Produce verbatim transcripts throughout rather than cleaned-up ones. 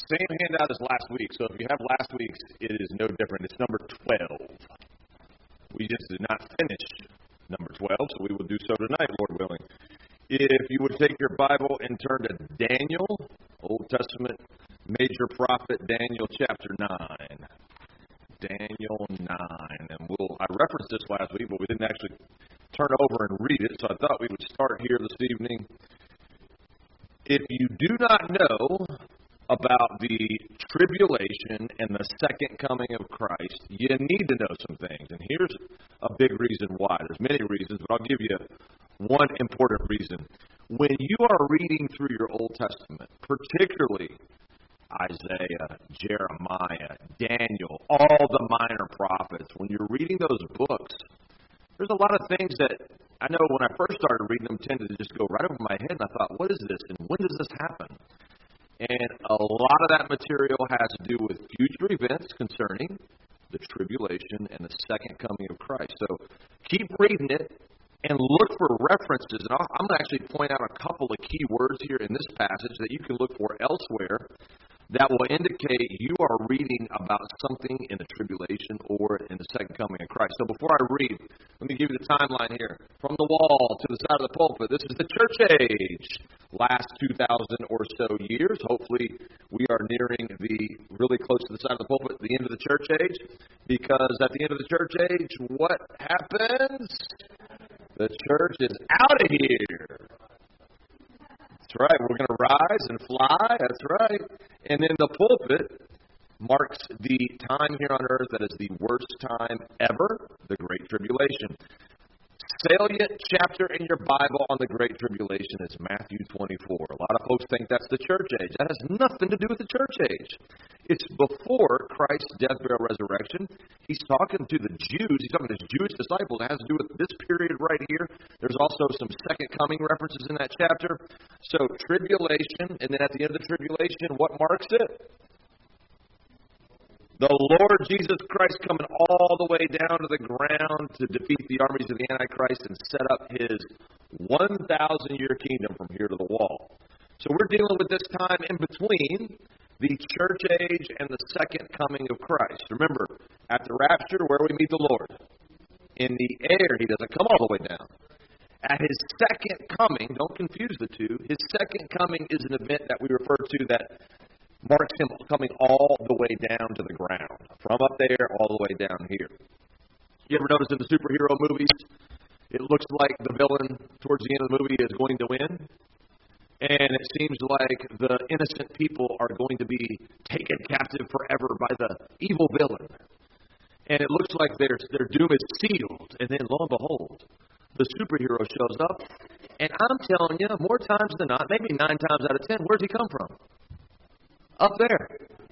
Same handout as last week. So if you have last week's, it is no different. It's number twelve. We just did not finish number twelve, so we will do so tonight, Lord willing. If you would take your Bible and turn to Daniel, Old Testament major prophet, Daniel chapter nine. Daniel nine. And we'll I referenced this last week, but we didn't actually turn over and read it, so I thought we would start here this evening. If you do not know about the tribulation and the second coming of Christ, you need to know some things. And here's a big reason why. There's many reasons, but I'll give you one important reason. When you are reading through your Old Testament, particularly Isaiah, Jeremiah, Daniel, all the minor prophets, when you're reading those books, there's a lot of things that I know when I first started reading them tended to just go right over my head, and I thought, what is this, and when does this happen? And a lot of that material has to do with future events concerning the tribulation and the second coming of Christ. So keep reading it and look for references. And I'm going to actually point out a couple of key words here in this passage that you can look for elsewhere that will indicate you are reading about something in the tribulation or in the second coming of Christ. So before I read, let me give you the timeline here. From the wall to the side of the pulpit, this is the church age. Last two thousand or so years. Hopefully we are nearing the, really close to the side of the pulpit, the end of the church age. Because at the end of the church age, what happens? The church is out of here. That's right. We're going to rise and fly. That's right. And then the pulpit marks the time here on earth that is the worst time ever, the Great Tribulation. Salient chapter in your Bible on the Great Tribulation is Matthew twenty-four. A lot of folks think that's the church age. That has nothing to do with the church age. It's before Christ's death, burial, resurrection. He's talking to the Jews. He's talking to his Jewish disciples. It has to do with this period right here. There's also some second coming references in that chapter. So tribulation, and then at the end of the tribulation, what marks it? The Lord Jesus Christ coming all the way down to the ground to defeat the armies of the Antichrist and set up his one thousand year kingdom from here to the wall. So we're dealing with this time in between the church age and the second coming of Christ. Remember, at the rapture, where we meet the Lord? In the air. He doesn't come all the way down. At his second coming, don't confuse the two, his second coming is an event that we refer to that marks him coming all the way down to the ground. From up there all the way down here. You ever notice in the superhero movies, it looks like the villain towards the end of the movie is going to win? And it seems like the innocent people are going to be taken captive forever by the evil villain. And it looks like their, their doom is sealed. And then lo and behold, the superhero shows up. And I'm telling you, more times than not, maybe nine times out of ten, where's he come from? Up there.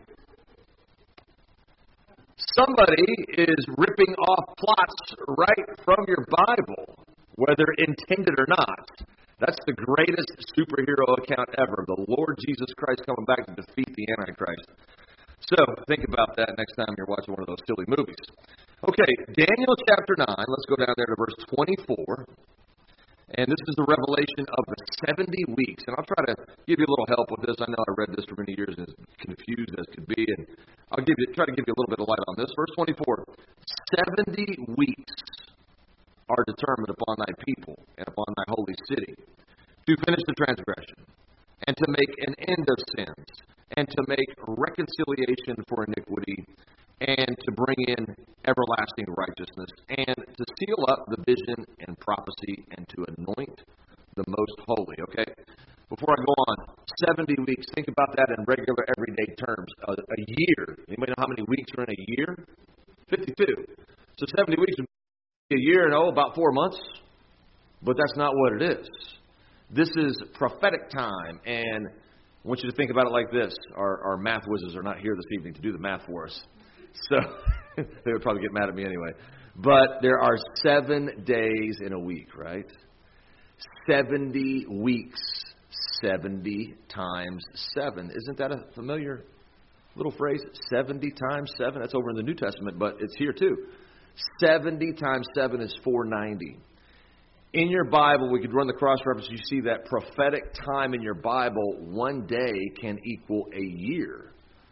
Somebody is ripping off plots right from your Bible, whether intended or not. That's the greatest superhero account ever. The Lord Jesus Christ coming back to defeat the Antichrist. So, think about that next time you're watching one of those silly movies. Okay, Daniel chapter nine. Let's go down there to verse twenty-four. And this is the revelation of the seventy weeks. And I'll try to give you a little help with this. I know I read this for many years and as confused as could be. And I'll give you try to give you a little bit of light on this. Verse twenty-four. seventy weeks are determined upon thy people and upon thy holy city to finish the transgression and to make an end of sins and to make reconciliation for iniquity and to bring in everlasting righteousness, and to seal up the vision and prophecy, and to anoint the most holy. Okay? Before I go on, seventy weeks, think about that in regular, everyday terms. A, a year. Anybody know how many weeks are in a year? fifty-two. So seventy weeks would be a year, no, about four months. But that's not what it is. This is prophetic time, and I want you to think about it like this. Our, our math wizards are not here this evening to do the math for us. So, they would probably get mad at me anyway. But there are seven days in a week, right? seventy weeks. seventy times seven. Isn't that a familiar little phrase? seventy times seven. That's over in the New Testament, but it's here too. seventy times seven is four hundred ninety. In your Bible, we could run the cross-reference. You see that prophetic time in your Bible, one day can equal a year.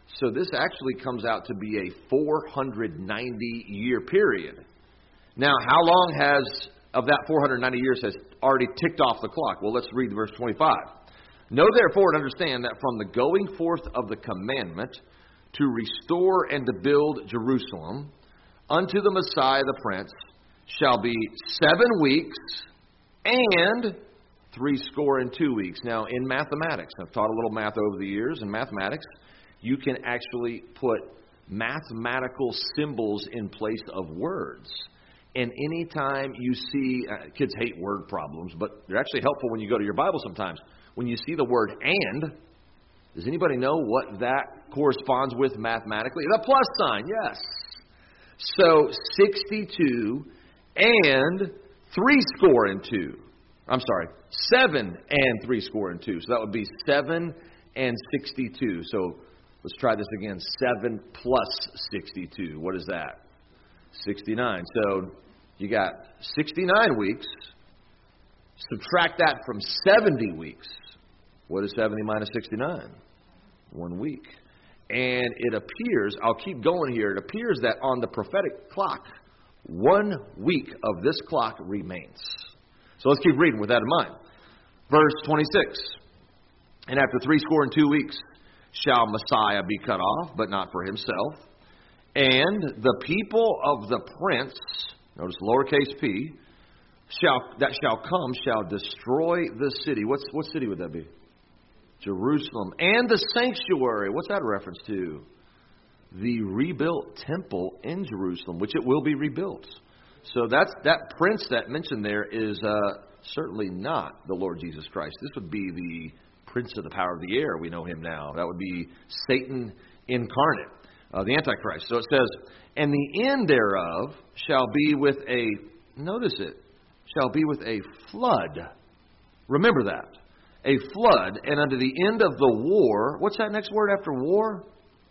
So this actually comes out to be a four hundred ninety year period. Now, how long has, of that four hundred ninety years, has already ticked off the clock? Well, let's read verse twenty-five. Know therefore and understand that from the going forth of the commandment to restore and to build Jerusalem unto the Messiah the Prince shall be seven weeks and three score and two weeks. Now, in mathematics, I've taught a little math over the years. In mathematics, you can actually put mathematical symbols in place of words. And anytime you see, uh, kids hate word problems, but they're actually helpful when you go to your Bible sometimes. When you see the word and, does anybody know what that corresponds with mathematically? The plus sign, yes. So sixty-two and three score and two. I'm sorry, seven and three score and two. So that would be seven and sixty-two. So let's try this again. seven plus sixty-two. What is that? sixty-nine. So you got sixty-nine weeks. Subtract that from seventy weeks. What is seventy minus sixty-nine? One week. And it appears, I'll keep going here, it appears that on the prophetic clock, one week of this clock remains. So let's keep reading with that in mind. Verse twenty-six. And after three score and two weeks shall Messiah be cut off, but not for himself. And the people of the prince, notice lowercase p, shall that shall come shall destroy the city. What's what city would that be? Jerusalem. And the sanctuary. What's that a reference to? The rebuilt temple in Jerusalem, which it will be rebuilt. So that's that prince that mentioned there is uh, certainly not the Lord Jesus Christ. This would be the prince of the power of the air. We know him now. That would be Satan incarnate, uh, the Antichrist. So it says, and the end thereof shall be with a, notice it, shall be with a flood. Remember that. A flood, and unto the end of the war, what's that next word after war?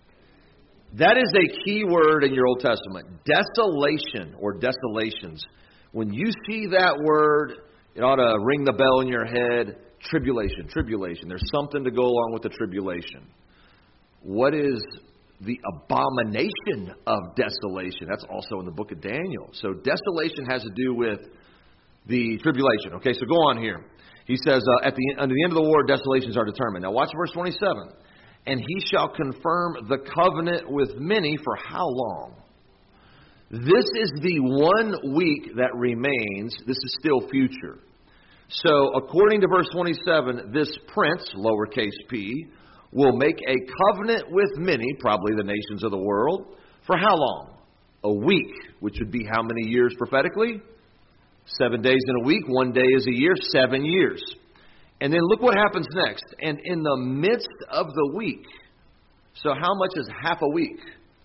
That is a key word in your Old Testament. Desolation or desolations. When you see that word, it ought to ring the bell in your head. Tribulation, tribulation. There's something to go along with the tribulation. What is the abomination of desolation? That's also in the book of Daniel. So desolation has to do with the tribulation. Okay, so go on here. He says, uh, at the under the end of the war, desolations are determined. Now watch verse twenty-seven. And he shall confirm the covenant with many for how long? This is the one week that remains. This is still future. So according to verse twenty-seven, this prince, lowercase p, will make a covenant with many, probably the nations of the world, for how long? A week, which would be how many years prophetically? Seven days in a week, one day is a year, seven years. And then look what happens next. And in the midst of the week, so how much is half a week?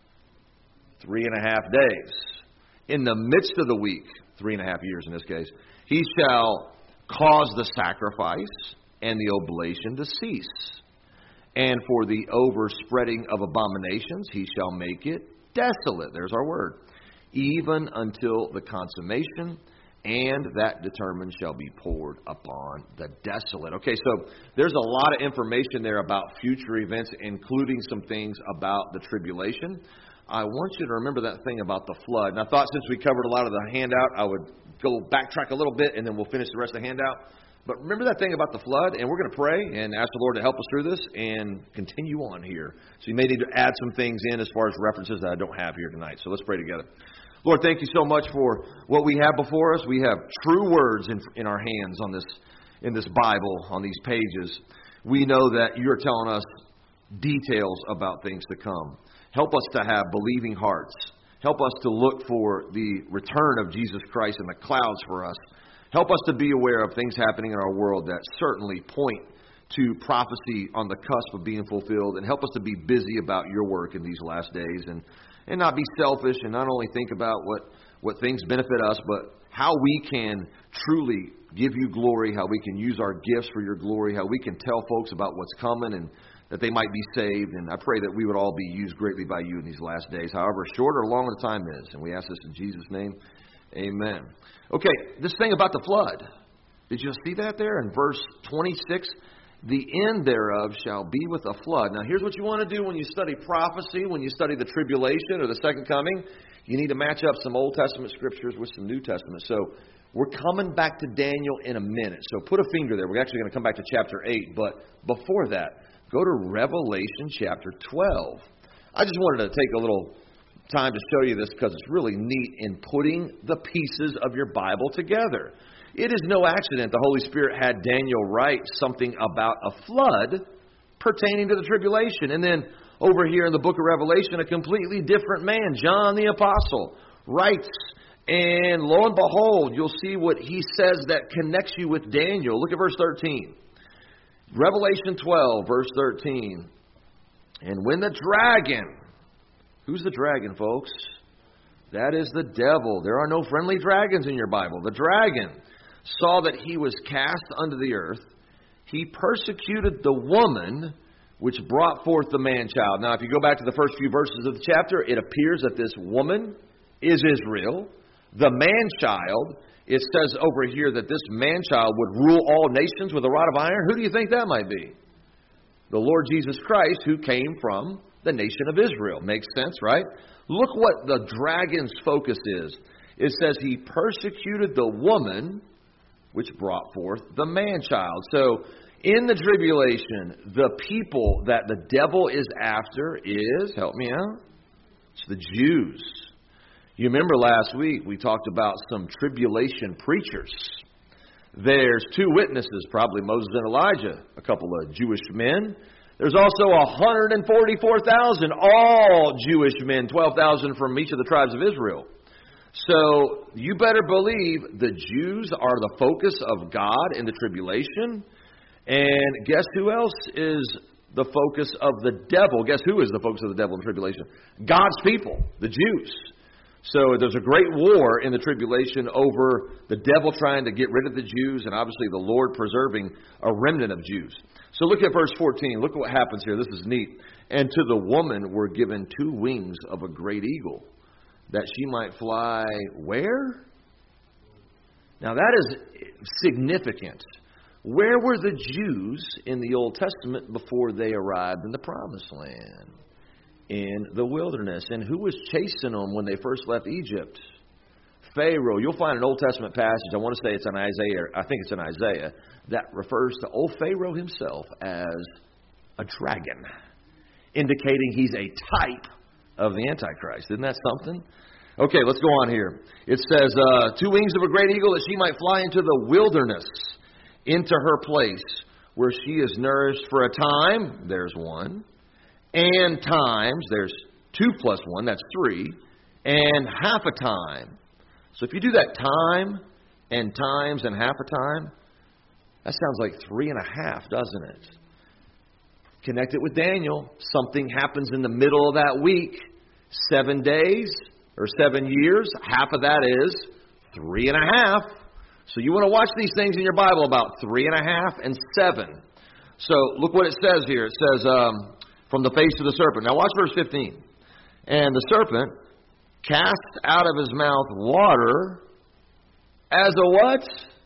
Three and a half days. In the midst of the week, three and a half years in this case, he shall cause the sacrifice and the oblation to cease. And for the overspreading of abominations, he shall make it desolate. There's our word. Even until the consummation, and that determined shall be poured upon the desolate. Okay, so there's a lot of information there about future events, including some things about the tribulation. I want you to remember that thing about the flood. And I thought since we covered a lot of the handout, I would go backtrack a little bit, and then we'll finish the rest of the handout. But remember that thing about the flood, and we're going to pray and ask the Lord to help us through this and continue on here. So you may need to add some things in as far as references that I don't have here tonight. So let's pray together. Lord, thank you so much for what we have before us. We have true words in, in our hands on this, in this Bible, on these pages. We know that you're telling us details about things to come. Help us to have believing hearts. Help us to look for the return of Jesus Christ in the clouds for us. Help us to be aware of things happening in our world that certainly point to prophecy on the cusp of being fulfilled. And help us to be busy about your work in these last days. And And not be selfish and not only think about what, what things benefit us, but how we can truly give you glory, how we can use our gifts for your glory, how we can tell folks about what's coming and that they might be saved. And I pray that we would all be used greatly by you in these last days, however short or long the time is. And we ask this in Jesus' name. Amen. Okay, this thing about the flood. Did you see that there in verse twenty-six? the end thereof shall be with a flood. Now, here's what you want to do when you study prophecy, when you study the tribulation or the second coming. You need to match up some Old Testament scriptures with some New Testament. So we're coming back to Daniel in a minute. So put a finger there. We're actually going to come back to chapter eight. But before that, go to Revelation chapter twelve. I just wanted to take a little time to show you this because it's really neat in putting the pieces of your Bible together. It is no accident the Holy Spirit had Daniel write something about a flood pertaining to the tribulation. And then over here in the book of Revelation, a completely different man, John the Apostle, writes. And lo and behold, you'll see what he says that connects you with Daniel. Look at verse thirteen. Revelation twelve, verse thirteen. And when the dragon, who's the dragon, folks? That is the devil. There are no friendly dragons in your Bible. The dragon saw that he was cast unto the earth. He persecuted the woman which brought forth the man-child. Now, if you go back to the first few verses of the chapter, it appears that this woman is Israel. The man-child, it says over here that this man-child would rule all nations with a rod of iron. Who do you think that might be? The Lord Jesus Christ, who came from the nation of Israel. Makes sense, right? Look what the dragon's focus is. It says he persecuted the woman which brought forth the man-child. So, in the tribulation, the people that the devil is after is, help me out, it's the Jews. You remember last week we talked about some tribulation preachers. There's two witnesses, probably Moses and Elijah, a couple of Jewish men. There's also one hundred forty-four thousand, all Jewish men, twelve thousand from each of the tribes of Israel. So you better believe the Jews are the focus of God in the tribulation. And guess who else is the focus of the devil? Guess who is the focus of the devil in the tribulation? God's people, the Jews. So there's a great war in the tribulation over the devil trying to get rid of the Jews and obviously the Lord preserving a remnant of Jews. So look at verse fourteen. Look what happens here. This is neat. And to the woman were given two wings of a great eagle, that she might fly where? Now that is significant. Where were the Jews in the Old Testament before they arrived in the Promised Land? In the wilderness. And who was chasing them when they first left Egypt? Pharaoh. You'll find an Old Testament passage, I want to say it's in Isaiah, I think it's in Isaiah, that refers to old Pharaoh himself as a dragon, indicating he's a type of the Antichrist. Isn't that something? Okay, let's go on here. It says, uh, two wings of a great eagle, that she might fly into the wilderness, into her place, where she is nourished for a time, there's one, and times, there's two plus one, that's three, and half a time. So if you do that time and times and half a time, that sounds like three and a half, doesn't it? Connect it with Daniel. Something happens in the middle of that week. Seven days or seven years, half of that is three and a half. So you want to watch these things in your Bible about three and a half and seven. So look what it says here. It says, um, from the face of the serpent. Now watch verse fifteen. And the serpent cast out of his mouth water as a what?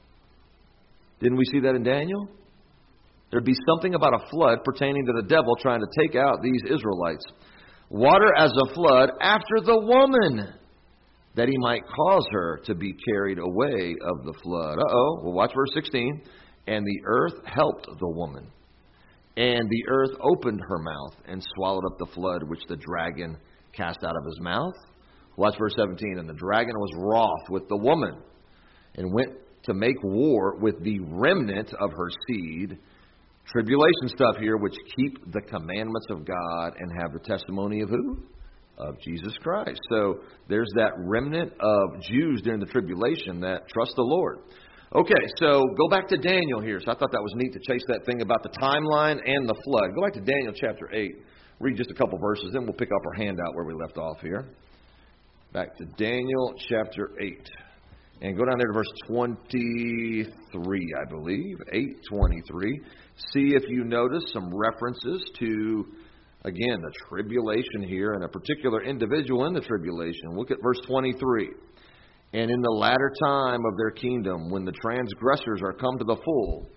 Didn't we see that in Daniel? There'd be something about a flood pertaining to the devil trying to take out these Israelites. Water as a flood after the woman, that he might cause her to be carried away of the flood. Uh-oh. Well, watch verse sixteen. And the earth helped the woman. And the earth opened her mouth and swallowed up the flood which the dragon cast out of his mouth. Watch verse seventeen. And the dragon was wroth with the woman, and went to make war with the remnant of her seed. Tribulation stuff here, which keep the commandments of God and have the testimony of who? Of Jesus Christ. So there's that remnant of Jews during the tribulation that trust the Lord. Okay, so go back to Daniel here. So I thought that was neat to chase that thing about the timeline and the flood. Go back to Daniel chapter eight. Read just a couple verses, then we'll pick up our handout where we left off here. Back to Daniel chapter eight. And go down there to verse twenty-three, I believe. eight twenty-three. See if you notice some references to, again, the tribulation here and a particular individual in the tribulation. Look at verse twenty-three. And in the latter time of their kingdom, when the transgressors are come to the full,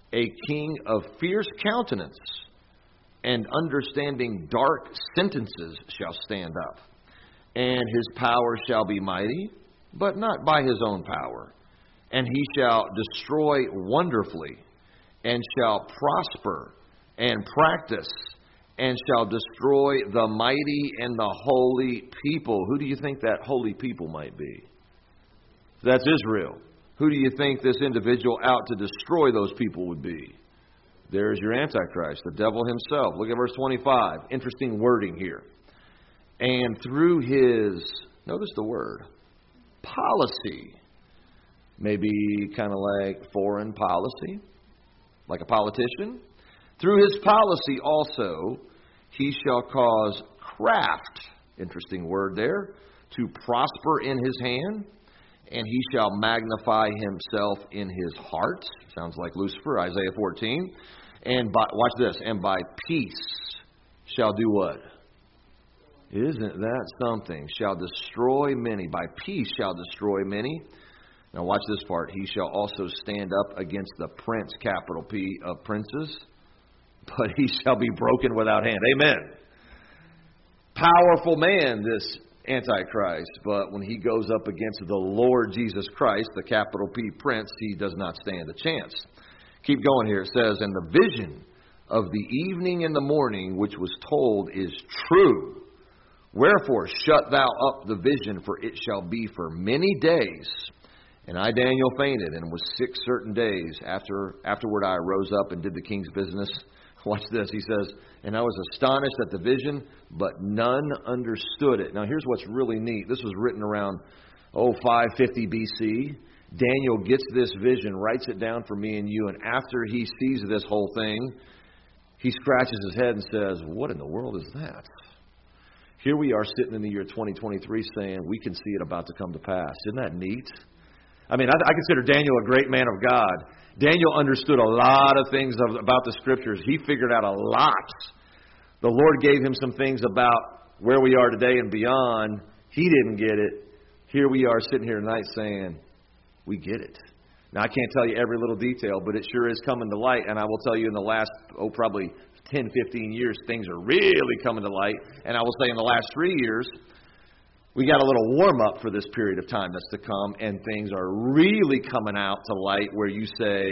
A king of fierce countenance and understanding dark sentences shall stand up. And his power shall be mighty, but not by his own power. And he shall destroy wonderfully, and shall prosper and practice, and shall destroy the mighty and the holy people. Who do you think that holy people might be? That's Israel. Who do you think this individual out to destroy those people would be? There's your Antichrist, the devil himself. Look at verse twenty-five. Interesting wording here. And through his, notice the word, policy, maybe kind of like foreign policy, like a politician. Through his policy also, he shall cause craft, interesting word there, to prosper in his hand. And he shall magnify himself in his heart. Sounds like Lucifer, Isaiah fourteen. And by, watch this, and by peace shall do what? Isn't that something? Shall destroy many. By peace shall destroy many. Now watch this part. He shall also stand up against the prince, capital P, of princes. But he shall be broken without hand. Amen. Powerful man, this Antichrist, but when he goes up against the Lord Jesus Christ, the capital P Prince, he does not stand a chance. Keep going here. It says, and the vision of the evening and the morning which was told is true. Wherefore shut thou up the vision, for it shall be for many days. And I, Daniel, fainted and was sick certain days. After Afterward I arose up and did the king's business. Watch this. He says, and I was astonished at the vision, but none understood it. Now, here's what's really neat. This was written around, oh, five fifty B C. Daniel gets this vision, writes it down for me and you, and after he sees this whole thing, he scratches his head and says, what in the world is that? Here we are sitting in the year twenty twenty-three saying we can see it about to come to pass. Isn't that neat? I mean, I, I consider Daniel a great man of God. Daniel understood a lot of things of, about the Scriptures. He figured out a lot. The Lord gave him some things about where we are today and beyond. He didn't get it. Here we are sitting here tonight saying, we get it. Now, I can't tell you every little detail, but it sure is coming to light. And I will tell you in the last, oh, probably ten, fifteen years, things are really coming to light. And I will say in the last three years, we got a little warm-up for this period of time that's to come, and things are really coming out to light where you say,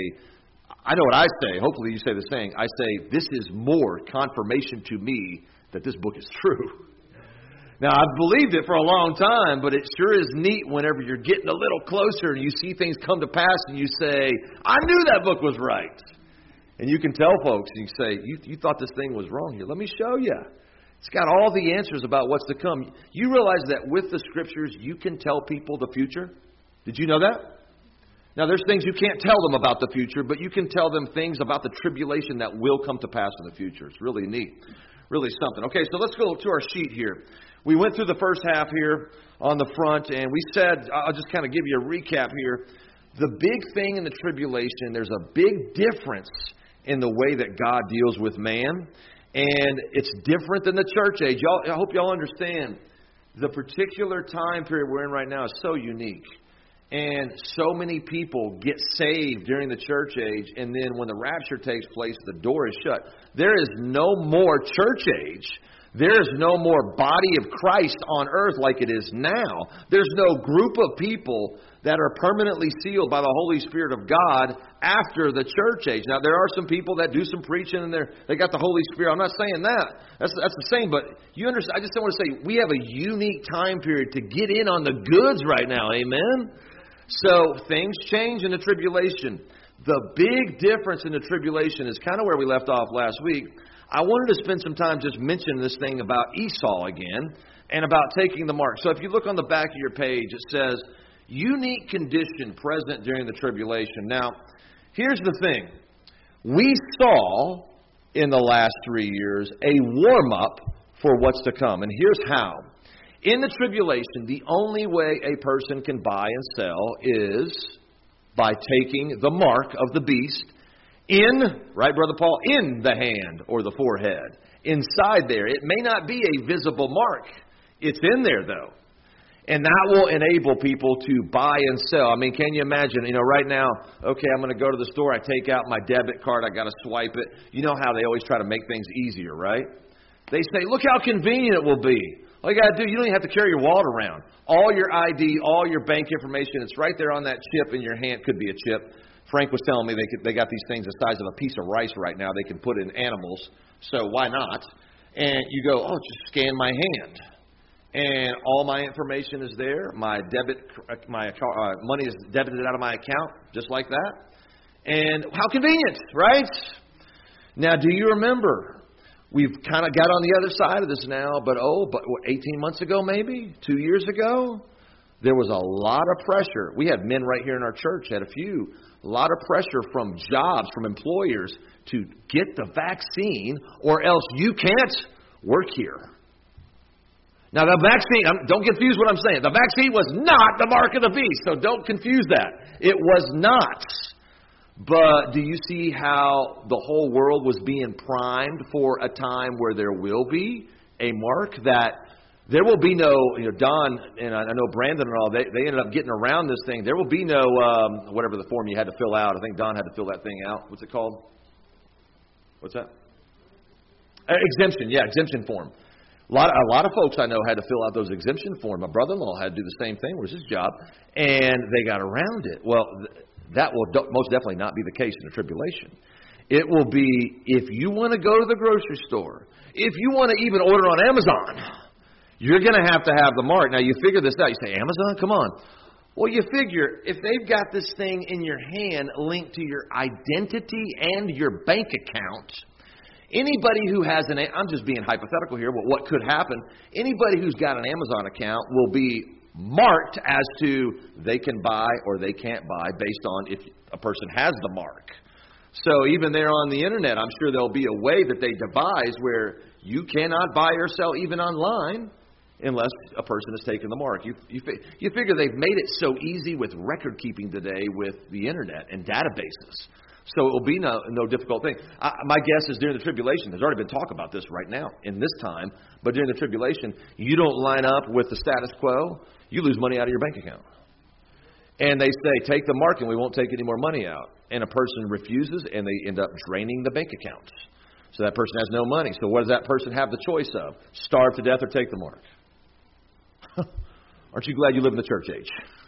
I know what I say, hopefully you say the same. I say, this is more confirmation to me that this book is true. Now, I've believed it for a long time, but it sure is neat whenever you're getting a little closer and you see things come to pass and you say, I knew that book was right. And you can tell folks, and you say, you, you thought this thing was wrong here. Let me show you. It's got all the answers about what's to come. You realize that with the Scriptures, you can tell people the future? Did you know that? Now, there's things you can't tell them about the future, but you can tell them things about the tribulation that will come to pass in the future. It's really neat. Really something. Okay, so let's go to our sheet here. We went through the first half here on the front, and we said, I'll just kind of give you a recap here. The big thing in the tribulation, there's a big difference in the way that God deals with man. And it's different than the church age. Y'all, I hope y'all understand the particular time period we're in right now is so unique. And so many people get saved during the church age, and then when the rapture takes place, the door is shut. There is no more church age. There is no more body of Christ on earth like it is now. There's no group of people that are permanently sealed by the Holy Spirit of God after the church age. Now, there are some people that do some preaching and they're, they got the Holy Spirit. I'm not saying that. That's, that's the same, but you understand. I just want to say we have a unique time period to get in on the goods right now. Amen? So things change in the tribulation. The big difference in the tribulation is kind of where we left off last week. I wanted to spend some time just mentioning this thing about Esau again and about taking the mark. So if you look on the back of your page, it says, unique condition present during the tribulation. Now, here's the thing. We saw in the last three years a warm-up for what's to come. And here's how. In the tribulation, the only way a person can buy and sell is by taking the mark of the beast in, right, Brother Paul, in the hand or the forehead. Inside there. It may not be a visible mark. It's in there, though. And that will enable people to buy and sell. I mean, can you imagine, you know, right now, okay, I'm going to go to the store, I take out my debit card, I got to swipe it. You know how they always try to make things easier, right? They say, look how convenient it will be. All you got to do, you don't even have to carry your wallet around. All your I D, all your bank information, it's right there on that chip in your hand. Could be a chip. Frank was telling me they could, they got these things the size of a piece of rice right now. They can put in animals, so why not? And you go, oh, just scan my hand. And all my information is there. My debit, my uh, money is debited out of my account, just like that. And how convenient, right? Now, do you remember? We've kind of got on the other side of this now, but oh, but what, eighteen months ago, maybe two years ago, there was a lot of pressure. We had men right here in our church, had a few, a lot of pressure from jobs, from employers to get the vaccine, or else you can't work here. Now, the vaccine, don't confuse what I'm saying. The vaccine was not the mark of the beast, so don't confuse that. It was not. But do you see how the whole world was being primed for a time where there will be a mark that there will be no, you know, Don and I know Brandon and all, they, they ended up getting around this thing. There will be no, um, whatever the form you had to fill out. I think Don had to fill that thing out. What's it called? What's that? Uh, exemption, yeah, exemption form. A lot, a lot of folks I know had to fill out those exemption forms. My brother-in-law had to do the same thing. It was his job, and they got around it. Well, th- that will do- most definitely not be the case in the tribulation. It will be if you want to go to the grocery store, if you want to even order on Amazon, you're going to have to have the mark. Now, you figure this out. You say, Amazon? Come on. Well, you figure if they've got this thing in your hand linked to your identity and your bank account, anybody who has an, I'm just being hypothetical here, but what could happen, anybody who's got an Amazon account will be marked as to they can buy or they can't buy based on if a person has the mark. So even there on the internet, I'm sure there'll be a way that they devise where you cannot buy or sell even online unless a person has taken the mark. You, you, you figure they've made it so easy with record keeping today with the internet and databases. So it will be no, no difficult thing. I, my guess is during the tribulation, there's already been talk about this right now in this time, but during the tribulation, you don't line up with the status quo, you lose money out of your bank account. And they say, take the mark and we won't take any more money out. And a person refuses and they end up draining the bank account. So that person has no money. So what does that person have the choice of? Starve to death or take the mark? Aren't you glad you live in the church age?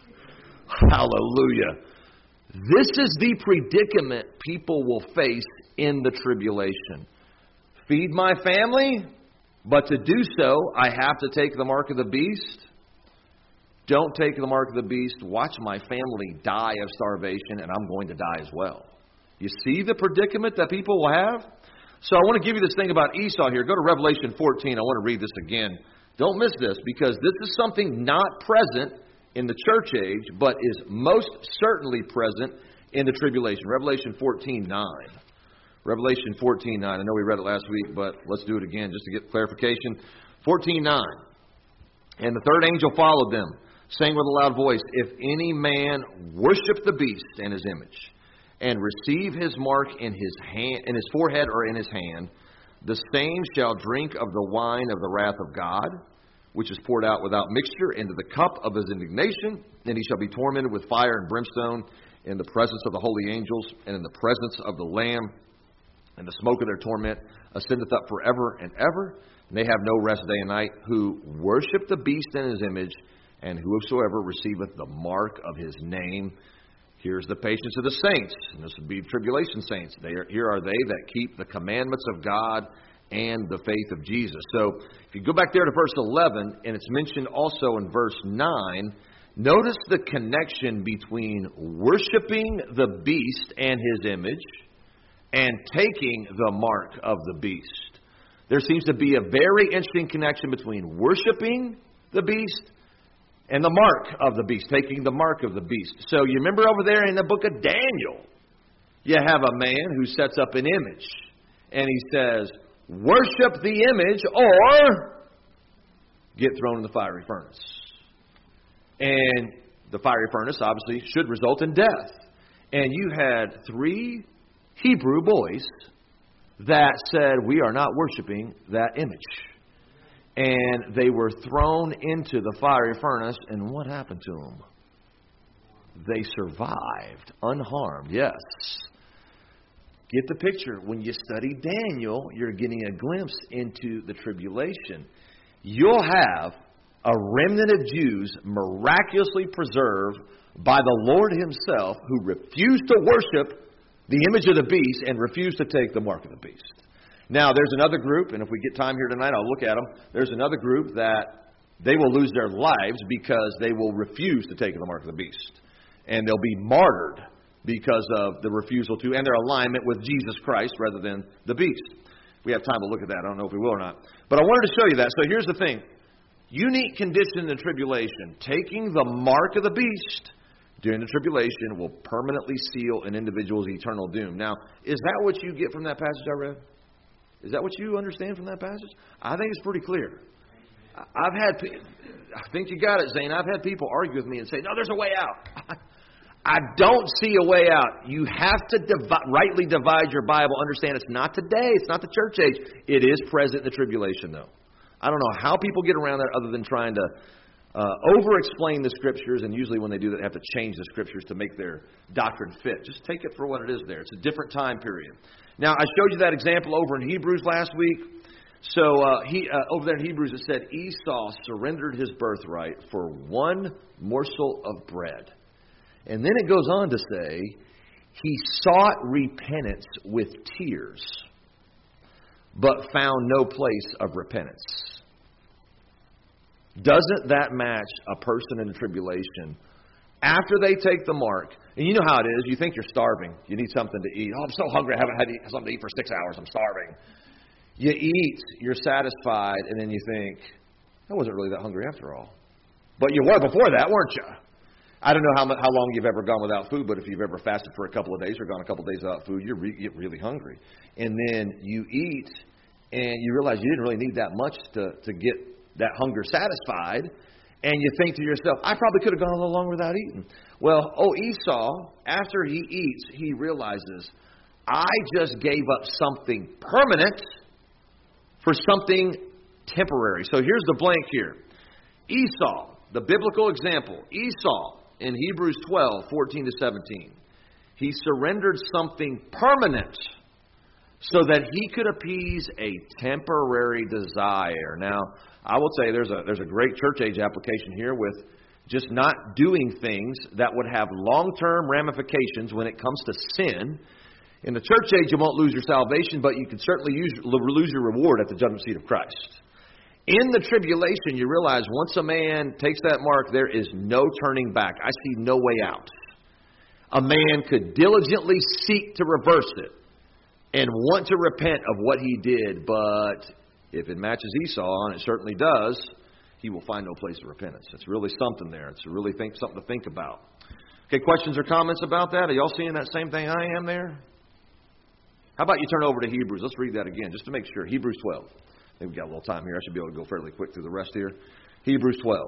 Hallelujah. This is the predicament people will face in the tribulation. Feed my family, but to do so, I have to take the mark of the beast. Don't take the mark of the beast. Watch my family die of starvation, and I'm going to die as well. You see the predicament that people will have? So I want to give you this thing about Esau here. Go to Revelation fourteen. I want to read this again. Don't miss this, because this is something not present in the church age, but is most certainly present in the tribulation. Revelation fourteen nine. Revelation fourteen nine. I know we read it last week, but let's do it again just to get clarification. fourteen nine. And the third angel followed them, saying with a loud voice, if any man worship the beast and his image, and receive his mark in his hand, in his forehead or in his hand, the same shall drink of the wine of the wrath of God, which is poured out without mixture into the cup of his indignation, and he shall be tormented with fire and brimstone in the presence of the holy angels and in the presence of the Lamb, and the smoke of their torment ascendeth up forever and ever, and they have no rest day and night, who worship the beast and his image, and whosoever receiveth the mark of his name. Here's the patience of the saints, and this would be tribulation saints. They are, here are they that keep the commandments of God and the faith of Jesus. So if you go back there to verse eleven, and it's mentioned also in verse nine, notice the connection between worshiping the beast and his image and taking the mark of the beast. There seems to be a very interesting connection between worshiping the beast and the mark of the beast, taking the mark of the beast. So you remember over there in the book of Daniel, you have a man who sets up an image, and he says, worship the image or get thrown in the fiery furnace. And the fiery furnace obviously should result in death. And you had three Hebrew boys that said, we are not worshiping that image. And they were thrown into the fiery furnace. And what happened to them? They survived unharmed. Yes. Get the picture. When you study Daniel, you're getting a glimpse into the tribulation. You'll have a remnant of Jews miraculously preserved by the Lord Himself, who refused to worship the image of the beast and refused to take the mark of the beast. Now, there's another group, and if we get time here tonight, I'll look at them. There's another group that they will lose their lives because they will refuse to take the mark of the beast. And they'll be martyred because of the refusal to, and their alignment with Jesus Christ rather than the beast. We have time to look at that. I don't know if we will or not. But I wanted to show you that. So here's the thing. Unique condition in the tribulation. Taking the mark of the beast during the tribulation will permanently seal an individual's eternal doom. Now, is that what you get from that passage I read? Is that what you understand from that passage? I think it's pretty clear. I've had, I think you got it, Zane. I've had people argue with me and say, no, there's a way out. I don't see a way out. You have to divi- rightly divide your Bible. Understand it's not today. It's not the church age. It is present in the tribulation, though. I don't know how people get around that other than trying to uh, over-explain the Scriptures, and usually when they do that, they have to change the Scriptures to make their doctrine fit. Just take it for what it is there. It's a different time period. Now, I showed you that example over in Hebrews last week. So uh, he uh, over there in Hebrews it said Esau surrendered his birthright for one morsel of bread. And then it goes on to say he sought repentance with tears, but found no place of repentance. Doesn't that match a person in the tribulation? After they take the mark, and you know how it is, you think you're starving. You need something to eat. Oh, I'm so hungry, I haven't had something to eat for six hours. I'm starving. You eat, you're satisfied, and then you think, I wasn't really that hungry after all. But you were before that, weren't you? I don't know how how long you've ever gone without food, but if you've ever fasted for a couple of days or gone a couple of days without food, you re- get really hungry. And then you eat, and you realize you didn't really need that much to, to get that hunger satisfied. And you think to yourself, I probably could have gone a little longer without eating. Well, oh, Esau, after he eats, he realizes, I just gave up something permanent for something temporary. So here's the blank here. Esau, the biblical example. Esau, in Hebrews twelve, fourteen to seventeen. He surrendered something permanent so that he could appease a temporary desire. Now, I will tell you, there's a, there's a great church age application here with just not doing things that would have long-term ramifications when it comes to sin. In the church age, you won't lose your salvation, but you can certainly use, lose your reward at the judgment seat of Christ. In the tribulation, you realize once a man takes that mark, there is no turning back. I see no way out. A man could diligently seek to reverse it and want to repent of what he did, but if it matches Esau, and it certainly does, he will find no place of repentance. It's really something there. It's really think, something to think about. Okay, questions or comments about that? Are y'all seeing that same thing I am there? How about you turn over to Hebrews? Let's read that again, just to make sure. Hebrews twelve. I think we've got a little time here. I should be able to go fairly quick through the rest here. Hebrews twelve.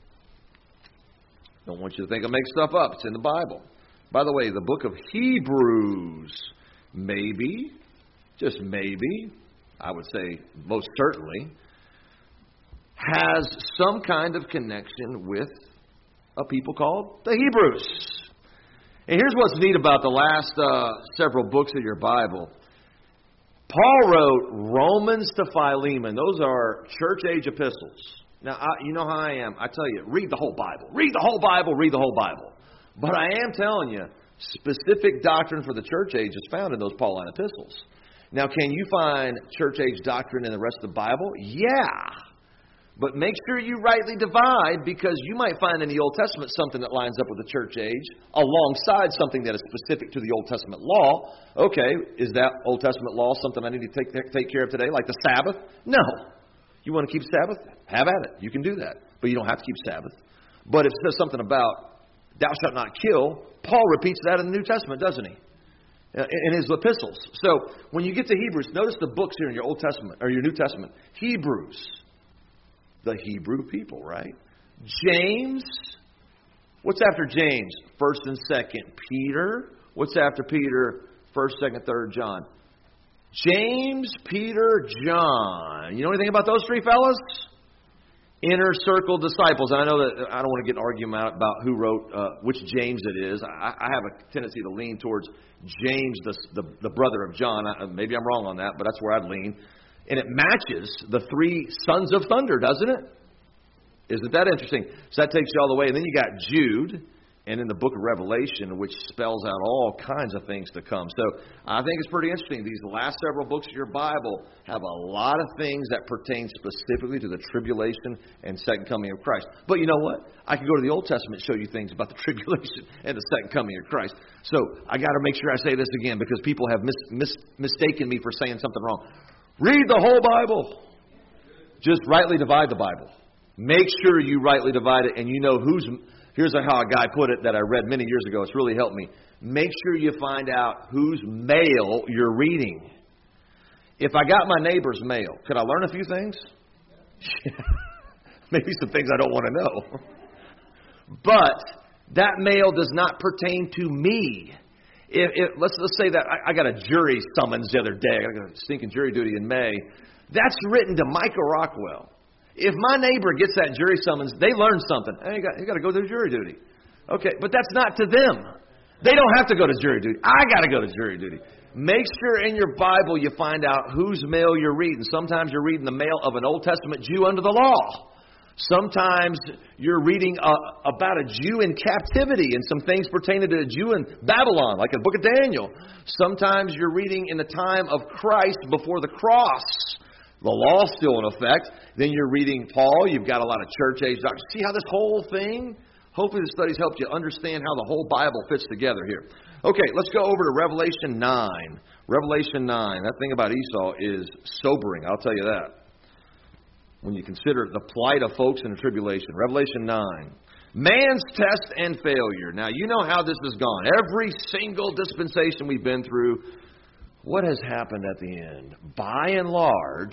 Don't want you to think I make stuff up. It's in the Bible. By the way, the book of Hebrews, maybe, just maybe, I would say most certainly, has some kind of connection with a people called the Hebrews. And here's what's neat about the last uh, several books of your Bible. Paul wrote Romans to Philemon. Those are church-age epistles. Now, I, you know how I am. I tell you, read the whole Bible. Read the whole Bible. Read the whole Bible. But I am telling you, specific doctrine for the church age is found in those Pauline epistles. Now, can you find church-age doctrine in the rest of the Bible? Yeah. But make sure you rightly divide, because you might find in the Old Testament something that lines up with the church age alongside something that is specific to the Old Testament law. Okay, is that Old Testament law something I need to take take care of today, like the Sabbath? No. You want to keep Sabbath? Have at it. You can do that. But you don't have to keep Sabbath. But if it says something about thou shalt not kill, Paul repeats that in the New Testament, doesn't he? In his epistles. So when you get to Hebrews, notice the books here in your Old Testament or your New Testament. Hebrews. The Hebrew people, right? James. What's after James? First and Second Peter. What's after Peter? First, Second, Third John. James, Peter, John. You know anything about those three fellas? Inner circle disciples. And I know that I don't want to get an argument about who wrote uh, which James it is. I, I have a tendency to lean towards James, the, the, the brother of John. I, maybe I'm wrong on that, but that's where I'd lean. And it matches the three sons of thunder, doesn't it? Isn't that interesting? So that takes you all the way. And then you got Jude, and in the book of Revelation, which spells out all kinds of things to come. So I think it's pretty interesting. These last several books of your Bible have a lot of things that pertain specifically to the tribulation and second coming of Christ. But you know what? I could go to the Old Testament and show you things about the tribulation and the second coming of Christ. So I got to make sure I say this again because people have mis- mis- mistaken me for saying something wrong. Read the whole Bible. Just rightly divide the Bible. Make sure you rightly divide it and you know who's... Here's how a guy put it that I read many years ago. It's really helped me. Make sure you find out whose mail you're reading. If I got my neighbor's mail, could I learn a few things? Maybe some things I don't want to know. But that mail does not pertain to me. If, if, let's, let's say that I, I got a jury summons the other day. I got a stinking jury duty in May. That's written to Micah Rockwell. If my neighbor gets that jury summons, they learn something. Hey, you got, you got to go to jury duty. Okay, but that's not to them. They don't have to go to jury duty. I got to go to jury duty. Make sure in your Bible you find out whose mail you're reading. Sometimes you're reading the mail of an Old Testament Jew under the law. Sometimes you're reading uh, about a Jew in captivity and some things pertaining to a Jew in Babylon, like the book of Daniel. Sometimes you're reading in the time of Christ before the cross. The law's still in effect. Then you're reading Paul. You've got a lot of church-age doctors. See how this whole thing, hopefully the studies helped you understand how the whole Bible fits together here. Okay, let's go over to Revelation nine. Revelation nine. That thing about Esau is sobering, I'll tell you that. When you consider the plight of folks in the tribulation. Revelation nine. Man's test and failure. Now, you know how this has gone. Every single dispensation we've been through, what has happened at the end? By and large,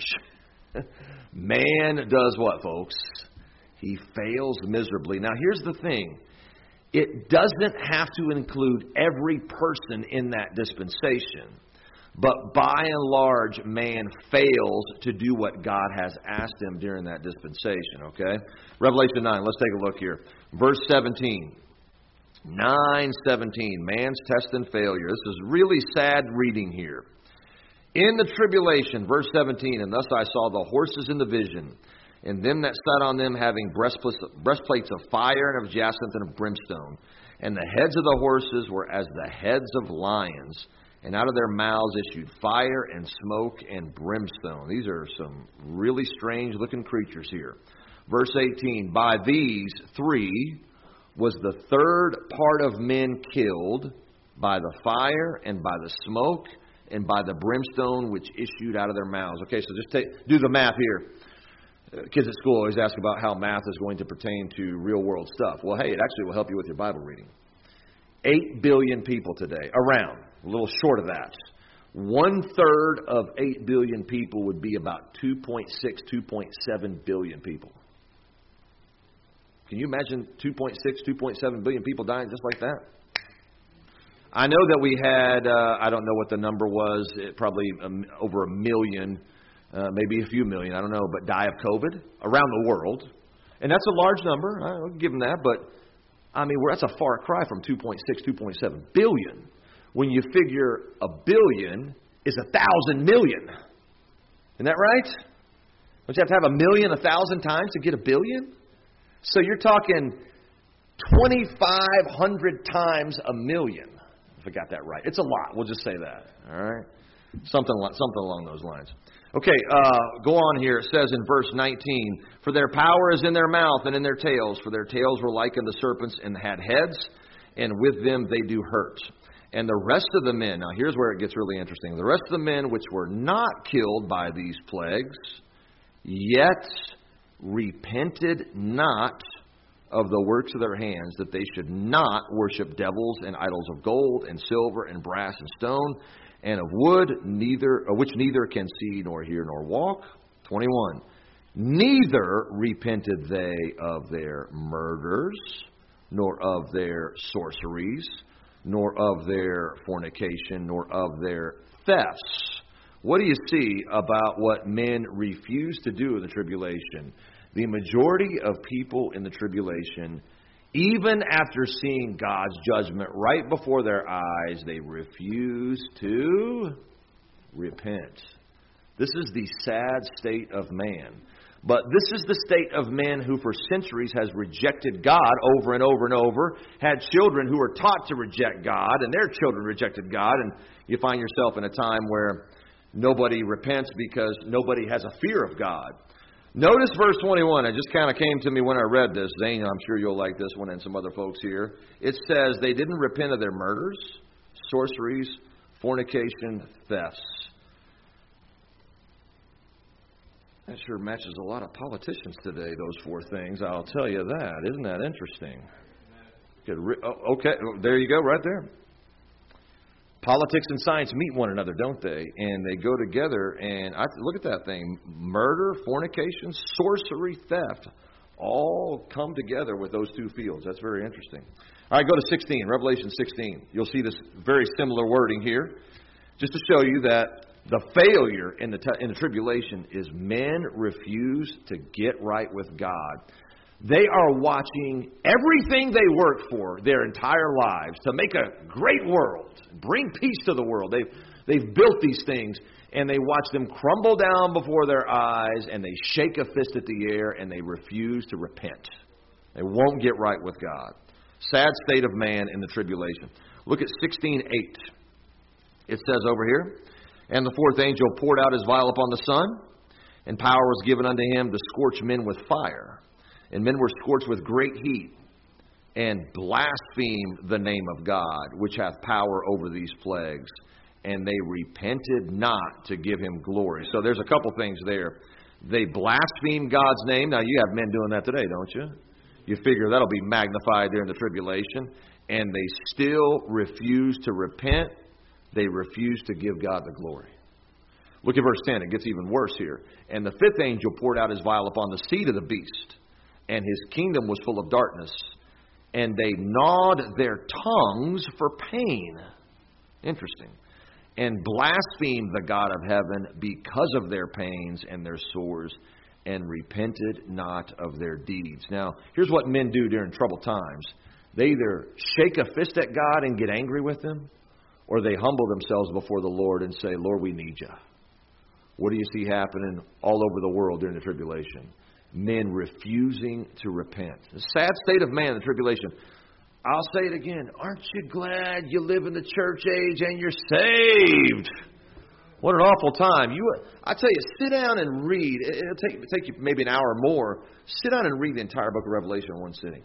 man does what, folks? He fails miserably. Now, here's the thing. It doesn't have to include every person in that dispensation. But by and large, man fails to do what God has asked him during that dispensation, okay? Revelation nine, let's take a look here. Verse seventeen. nine seventeen, man's test and failure. This is really sad reading here. In the tribulation, verse seventeen, and thus I saw the horses in the vision, and them that sat on them having breastplates, breastplates of fire and of jacinth and of brimstone. And the heads of the horses were as the heads of lions, and out of their mouths issued fire and smoke and brimstone. These are some really strange-looking creatures here. Verse eighteen, by these three was the third part of men killed by the fire and by the smoke and by the brimstone which issued out of their mouths. Okay, so just take, do the math here. Uh, kids at school always ask about how math is going to pertain to real-world stuff. Well, hey, it actually will help you with your Bible reading. Eight billion people today, around, a little short of that. One-third of eight billion people would be about two point six, two point seven billion people. Can you imagine two point six, two point seven billion people dying just like that? I know that we had, uh, I don't know what the number was, it probably um, over a million, uh, maybe a few million, I don't know, but die of COVID around the world. And that's a large number, I'll give them that, but I mean, that's a far cry from two point six, two point seven billion. When you figure a billion is a thousand million. Isn't that right? Don't you have to have a million a thousand times to get a billion? So you're talking twenty-five hundred times a million, if I got that right. It's a lot. We'll just say that. All right? Something, something along those lines. Okay, uh, go on here. It says in verse nineteen, for their power is in their mouth and in their tails, for their tails were like unto serpents and had heads, and with them they do hurt. And the rest of the men, now here's where it gets really interesting. The rest of the men which were not killed by these plagues, yet repented not of the works of their hands, that they should not worship devils and idols of gold and silver and brass and stone and of wood, neither of which neither can see nor hear nor walk. twenty-one. Neither repented they of their murders, nor of their sorceries, nor of their fornication, nor of their thefts. What do you see about what men refuse to do in the tribulation? The majority of people in the tribulation, even after seeing God's judgment right before their eyes, they refuse to repent. This is the sad state of man. But this is the state of man who for centuries has rejected God over and over and over, had children who were taught to reject God, and their children rejected God, and you find yourself in a time where nobody repents because nobody has a fear of God. Notice verse twenty-one. It just kind of came to me when I read this. Zane, I'm sure you'll like this one and some other folks here. It says, they didn't repent of their murders, sorceries, fornication, thefts. That sure matches a lot of politicians today, those four things. I'll tell you that. Isn't that interesting? Okay, there you go, right there. Politics and science meet one another, don't they? And they go together, and I look at that thing. Murder, fornication, sorcery, theft, all come together with those two fields. That's very interesting. All right, go to sixteen, Revelation sixteen. You'll see this very similar wording here, just to show you that the failure in the, in the tribulation is men refuse to get right with God. They are watching everything they work for their entire lives to make a great world, bring peace to the world. They've, they've built these things, and they watch them crumble down before their eyes, and they shake a fist at the air, and they refuse to repent. They won't get right with God. Sad state of man in the tribulation. Look at sixteen eight. It says over here, and the fourth angel poured out his vial upon the sun, and power was given unto him to scorch men with fire. And men were scorched with great heat, and blasphemed the name of God, which hath power over these plagues. And they repented not to give him glory. So there's a couple things there. They blasphemed God's name. Now, you have men doing that today, don't you? You figure that'll be magnified there in the tribulation. And they still refuse to repent. They refuse to give God the glory. Look at verse ten. It gets even worse here. And the fifth angel poured out his vial upon the seat of the beast, and his kingdom was full of darkness. And they gnawed their tongues for pain. Interesting. And blasphemed the God of heaven because of their pains and their sores, and repented not of their deeds. Now, here's what men do during troubled times. They either shake a fist at God and get angry with him, or they humble themselves before the Lord and say, Lord, we need you. What do you see happening all over the world during the tribulation? Men refusing to repent. The sad state of man in the tribulation. I'll say it again. Aren't you glad you live in the church age and you're saved? What an awful time. You, I tell you, sit down and read. It'll take, it'll take you maybe an hour more. Sit down and read the entire book of Revelation in one sitting.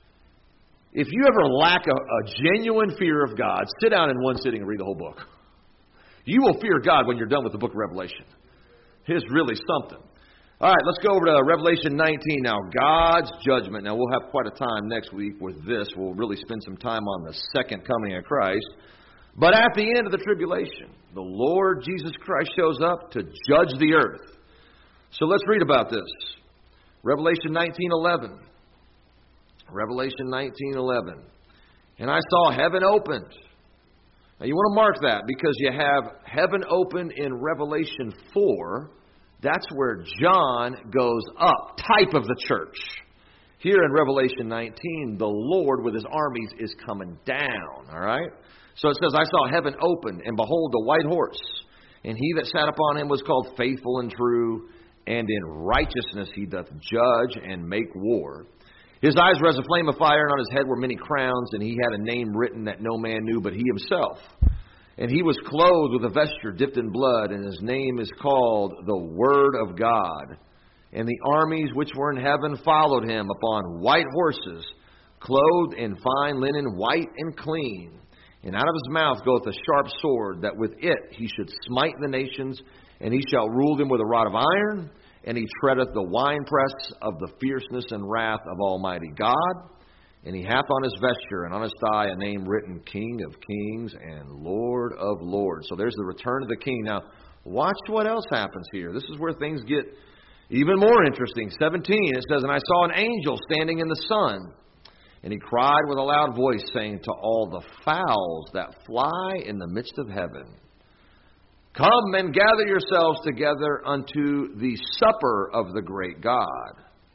If you ever lack a, a genuine fear of God, sit down in one sitting and read the whole book. You will fear God when you're done with the book of Revelation. It's really something. All right, let's go over to Revelation nineteen now. God's judgment. Now, we'll have quite a time next week with this. We'll really spend some time on the second coming of Christ. But at the end of the tribulation, the Lord Jesus Christ shows up to judge the earth. So let's read about this. Revelation nineteen eleven. Revelation nineteen eleven. And I saw heaven opened. Now, you want to mark that because you have heaven open in Revelation four. That's where John goes up, type of the church. Here in Revelation nineteen, the Lord with his armies is coming down, all right? So it says, I saw heaven open, and behold, a white horse. And he that sat upon him was called Faithful and True, and in righteousness he doth judge and make war. His eyes were as a flame of fire, and on his head were many crowns, and he had a name written that no man knew but he himself. And he was clothed with a vesture dipped in blood, and his name is called the Word of God. And the armies which were in heaven followed him upon white horses, clothed in fine linen, white and clean. And out of his mouth goeth a sharp sword, that with it he should smite the nations, and he shall rule them with a rod of iron, and he treadeth the winepress of the fierceness and wrath of Almighty God. And he hath on his vesture and on his thigh a name written, King of Kings and Lord of Lords. So there's the return of the King. Now, watch what else happens here. This is where things get even more interesting. seventeen, it says, And I saw an angel standing in the sun, and he cried with a loud voice, saying to all the fowls that fly in the midst of heaven, Come and gather yourselves together unto the supper of the great God,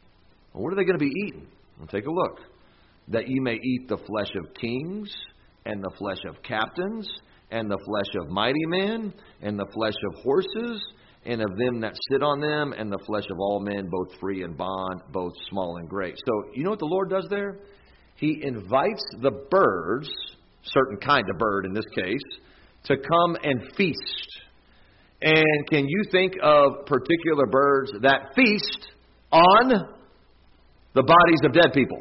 Well, what are they going to be eating? Well, take a look. That ye may eat the flesh of kings, and the flesh of captains, and the flesh of mighty men, and the flesh of horses, and of them that sit on them, and the flesh of all men, both free and bond, both small and great. So, you know what the Lord does there? He invites the birds, certain kind of bird in this case, to come and feast. And can you think of particular birds that feast on the bodies of dead people?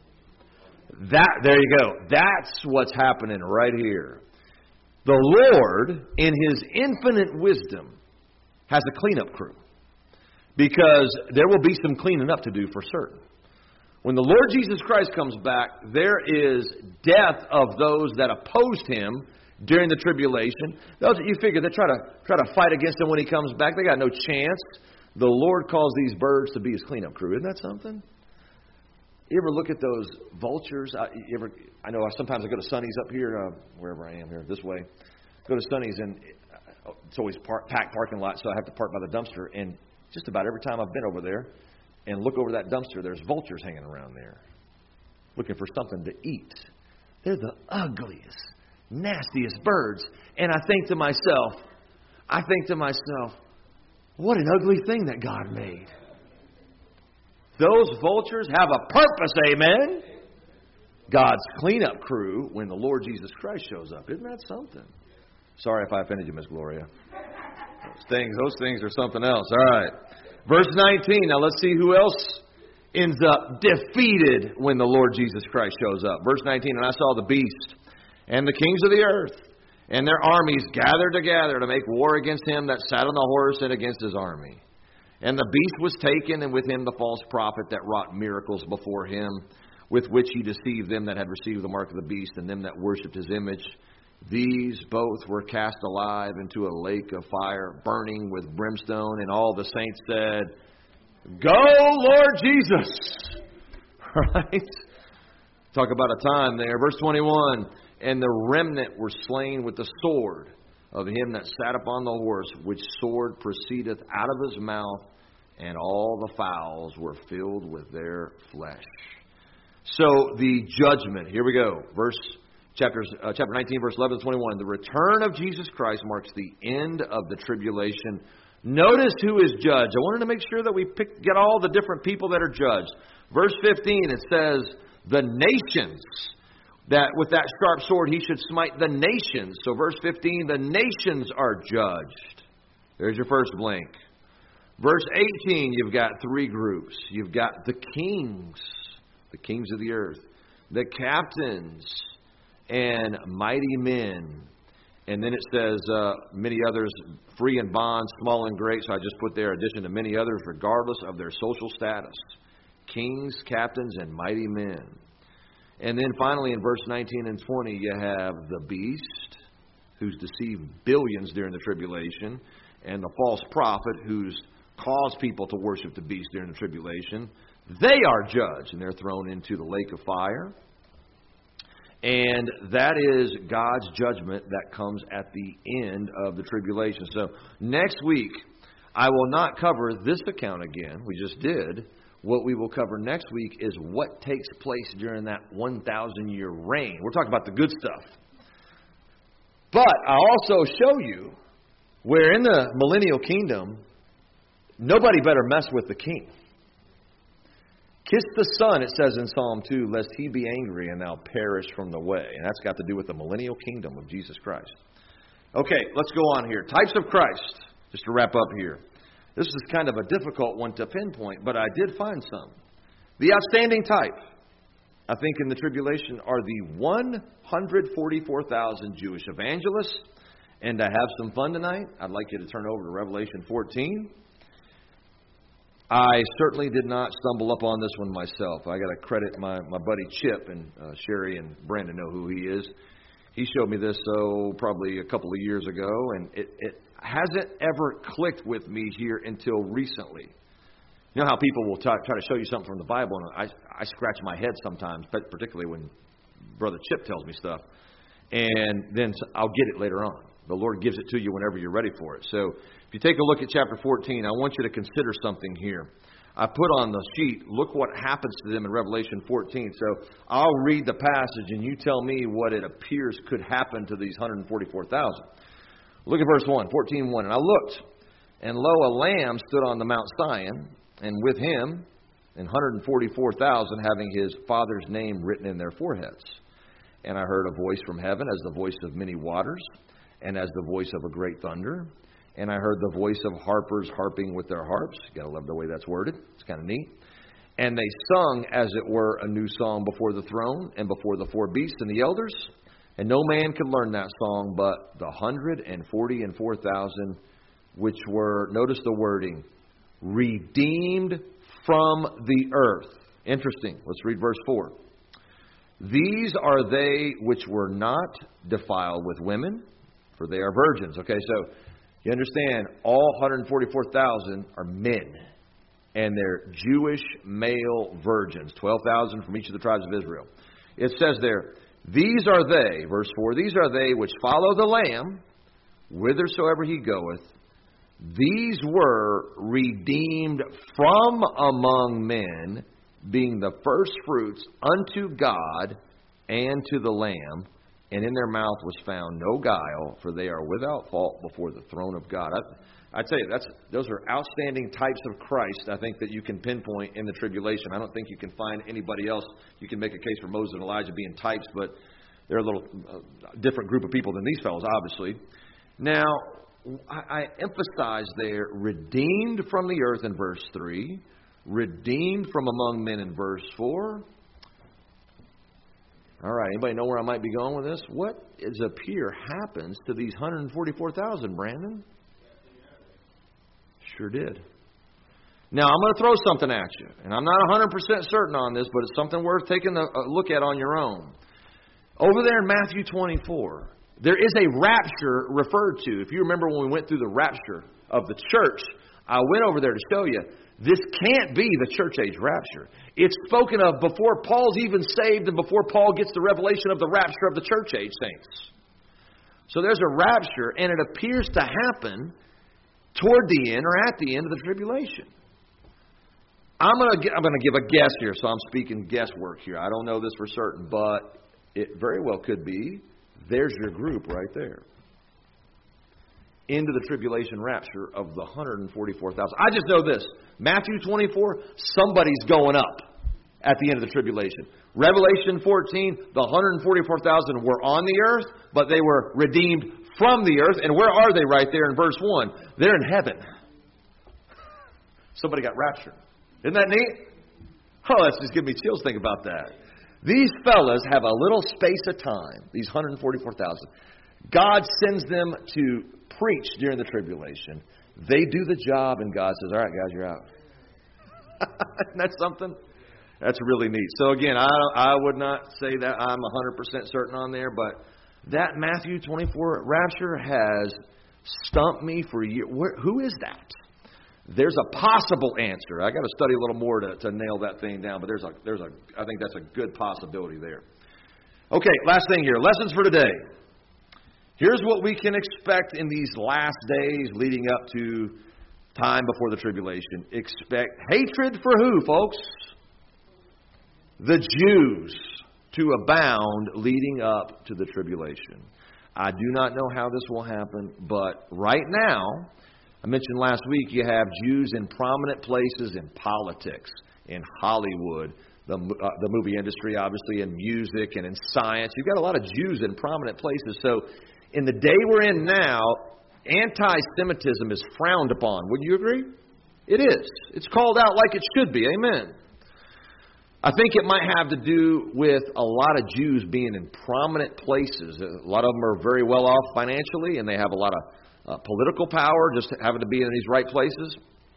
That, there you go. That's what's happening right here. The Lord, in His infinite wisdom, has a cleanup crew. Because there will be some cleaning up to do for certain. When the Lord Jesus Christ comes back, there is death of those that opposed Him during the tribulation. Those that you figure they try to try to fight against Him when He comes back, they got no chance. The Lord calls these birds to be His cleanup crew. Isn't that something? You ever look at those vultures? I, you ever, I know sometimes I go to Sonny's up here, uh, wherever I am here, this way. Go to Sonny's, and it's always park, packed parking lot, so I have to park by the dumpster. And just about every time I've been over there and look over that dumpster, there's vultures hanging around there looking for something to eat. They're the ugliest, nastiest birds. And I think to myself, I think to myself, what an ugly thing that God made. Those vultures have a purpose, amen? God's cleanup crew when the Lord Jesus Christ shows up. Isn't that something? Sorry if I offended you, Miss Gloria. Those things, those things are something else. All right. Verse nineteen. Now let's see who else ends up defeated when the Lord Jesus Christ shows up. Verse nineteen. And I saw the beast and the kings of the earth and their armies gathered together to make war against him that sat on the horse and against his army. And the beast was taken, and with him the false prophet that wrought miracles before him, with which he deceived them that had received the mark of the beast, and them that worshipped his image. These both were cast alive into a lake of fire, burning with brimstone. And all the saints said, Go, Lord Jesus! Right? Talk about a time there. Verse twenty-one. And the remnant were slain with the sword of him that sat upon the horse, which sword proceedeth out of his mouth, and all the fowls were filled with their flesh. So the judgment, here we go, verse chapters, uh, chapter nineteen, verse eleven to twenty-one. The return of Jesus Christ marks the end of the tribulation. Notice who is judged. I wanted to make sure that we pick, get all the different people that are judged. Verse fifteen, it says, the nations. That with that sharp sword he should smite the nations. So verse fifteen, the nations are judged. There's your first blank. Verse eighteen, you've got three groups. You've got the kings, the kings of the earth, the captains, and mighty men. And then it says uh, many others, free and bond, small and great. So I just put there addition to many others, regardless of their social status. Kings, captains, and mighty men. And then finally in verse nineteen and twenty, you have the beast, who's deceived billions during the tribulation, and the false prophet, who's caused people to worship the beast during the tribulation. They are judged, and they're thrown into the lake of fire. And that is God's judgment that comes at the end of the tribulation. So next week, I will not cover this account again. We just did. What we will cover next week is what takes place during that one thousand year reign. We're talking about the good stuff. But I'll also show you where in the millennial kingdom, nobody better mess with the king. Kiss the Son, it says in Psalm two, lest he be angry and thou perish from the way. And that's got to do with the millennial kingdom of Jesus Christ. Okay, let's go on here. Types of Christ, just to wrap up here. This is kind of a difficult one to pinpoint, but I did find some. The outstanding type, I think, in the tribulation are the one hundred forty-four thousand Jewish evangelists. And to have some fun tonight, I'd like you to turn over to Revelation fourteen. I certainly did not stumble up on this one myself. I got to credit my, my buddy Chip, and uh, Sherry and Brandon know who he is. He showed me this, oh, probably a couple of years ago, and it, it hasn't ever clicked with me here until recently. You know how people will try, try to show you something from the Bible, and I, I scratch my head sometimes, but particularly when Brother Chip tells me stuff, and then I'll get it later on. The Lord gives it to you whenever you're ready for it. So if you take a look at chapter fourteen, I want you to consider something here. I put on the sheet, look what happens to them in Revelation fourteen. So I'll read the passage and you tell me what it appears could happen to these one hundred forty-four thousand. Look at verse one, fourteen one. And I looked, and lo, a lamb stood on the Mount Zion, and with him and one hundred forty-four thousand having his Father's name written in their foreheads. And I heard a voice from heaven as the voice of many waters, and as the voice of a great thunder. And I heard the voice of harpers harping with their harps. You gotta love the way that's worded. It's kind of neat. And they sung, as it were, a new song before the throne and before the four beasts and the elders. And no man could learn that song but the hundred and forty and four thousand, which were, notice the wording, redeemed from the earth. Interesting. Let's read verse four. These are they which were not defiled with women, for they are virgins. Okay, so you understand, all one hundred forty-four thousand are men, and they're Jewish male virgins, twelve thousand from each of the tribes of Israel. It says there, these are they, verse four, these are they which follow the Lamb, whithersoever he goeth. These were redeemed from among men, being the firstfruits unto God and to the Lamb. And in their mouth was found no guile, for they are without fault before the throne of God. I, I tell you, that's those are outstanding types of Christ, I think, that you can pinpoint in the tribulation. I don't think you can find anybody else. You can make a case for Moses and Elijah being types, but they're a little uh, different group of people than these fellows, obviously. Now, I, I emphasize there, redeemed from the earth in verse three, redeemed from among men in verse four. All right, anybody know where I might be going with this? What is up here happens to these one hundred forty-four thousand, Brandon? Sure did. Now, I'm going to throw something at you, and I'm not one hundred percent certain on this, but it's something worth taking a look at on your own. Over there in Matthew twenty-four, there is a rapture referred to. If you remember when we went through the rapture of the church, I went over there to show you. This can't be the church age rapture. It's spoken of before Paul's even saved and before Paul gets the revelation of the rapture of the church age saints. So there's a rapture, and it appears to happen toward the end or at the end of the tribulation. I'm going to I'm going to give a guess here, so I'm speaking guesswork here. I don't know this for certain, but it very well could be. There's your group right there. Into the tribulation rapture of the one hundred forty-four thousand. I just know this. Matthew twenty-four, somebody's going up at the end of the tribulation. Revelation fourteen, the one hundred forty-four thousand were on the earth, but they were redeemed from the earth. And where are they right there in verse one? They're in heaven. Somebody got raptured. Isn't that neat? Oh, that's just giving me chills thinking about that. These fellas have a little space of time, these one hundred forty-four thousand. God sends them to preach during the tribulation. They do the job, and God says, all right, guys, you're out. Isn't that something? That's really neat. So, again, I I would not say that I'm one hundred percent certain on there, but that Matthew twenty-four rapture has stumped me for years. Where, who is that? There's a possible answer. I got to study a little more to, to nail that thing down, but there's a there's a I think that's a good possibility there. Okay, last thing here. Lessons for today. Here's what we can expect in these last days leading up to time before the tribulation. Expect hatred for who, folks? The Jews to abound leading up to the tribulation. I do not know how this will happen, but right now, I mentioned last week, you have Jews in prominent places in politics, in Hollywood, the, uh, the movie industry, obviously, in music and in science. You've got a lot of Jews in prominent places. So in the day we're in now, anti-Semitism is frowned upon. Would you agree? It is. It's called out like it should be. Amen. I think it might have to do with a lot of Jews being in prominent places. A lot of them are very well off financially, and they have a lot of uh, political power just having to be in these right places.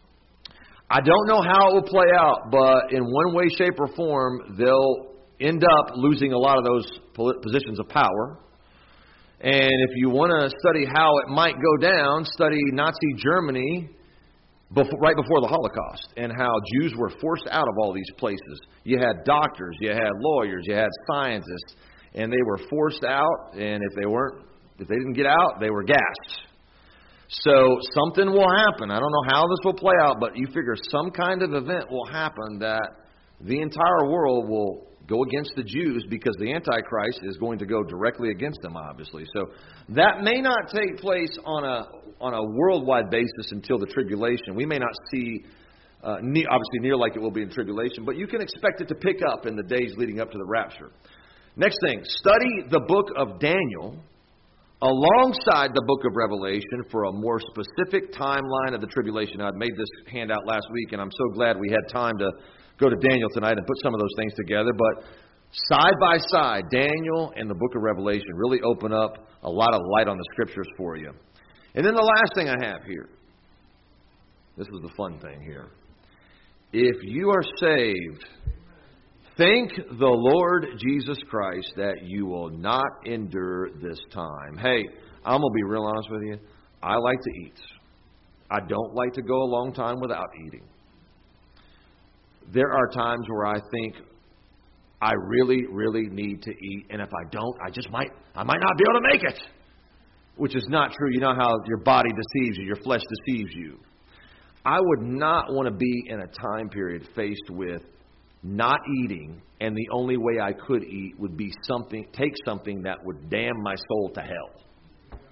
I don't know how it will play out, but in one way, shape, or form, they'll end up losing a lot of those positions of power. And if you want to study how it might go down, study Nazi Germany before, right before the Holocaust and how Jews were forced out of all these places. You had doctors, you had lawyers, you had scientists, and they were forced out, and if they weren't, if they didn't get out, they were gassed. So something will happen. I don't know how this will play out, but you figure some kind of event will happen that the entire world will go against the Jews because the Antichrist is going to go directly against them, obviously. So that may not take place on a on a worldwide basis until the tribulation. We may not see, uh, ne- obviously, near like it will be in tribulation, but you can expect it to pick up in the days leading up to the rapture. Next thing, study the book of Daniel alongside the book of Revelation for a more specific timeline of the tribulation. I made this handout last week, and I'm so glad we had time to go to Daniel tonight and put some of those things together. But side by side, Daniel and the book of Revelation really open up a lot of light on the Scriptures for you. And then the last thing I have here, this was the fun thing here. If you are saved, thank the Lord Jesus Christ that you will not endure this time. Hey, I'm going to be real honest with you. I like to eat. I don't like to go a long time without eating. There are times where I think I really, really need to eat, and if I don't, I just might, I might not be able to make it, which is not true. You know how your body deceives you, your flesh deceives you. I would not want to be in a time period faced with not eating, and the only way I could eat would be something, take something that would damn my soul to hell.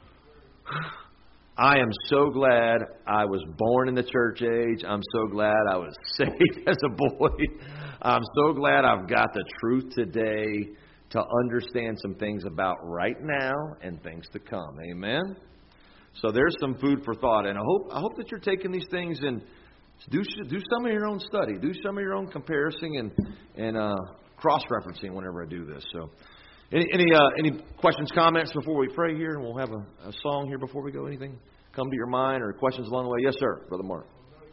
I am so glad I was born in the church age. I'm so glad I was saved as a boy. I'm so glad I've got the truth today to understand some things about right now and things to come. Amen? So there's some food for thought, and I hope I hope that you're taking these things and do do some of your own study, do some of your own comparison and and uh, cross-referencing whenever I do this. So. Any any, uh, any questions, comments before we pray here? And we'll have a, a song here before we go. Anything come to your mind or questions along the way? Yes, sir, Brother Mark.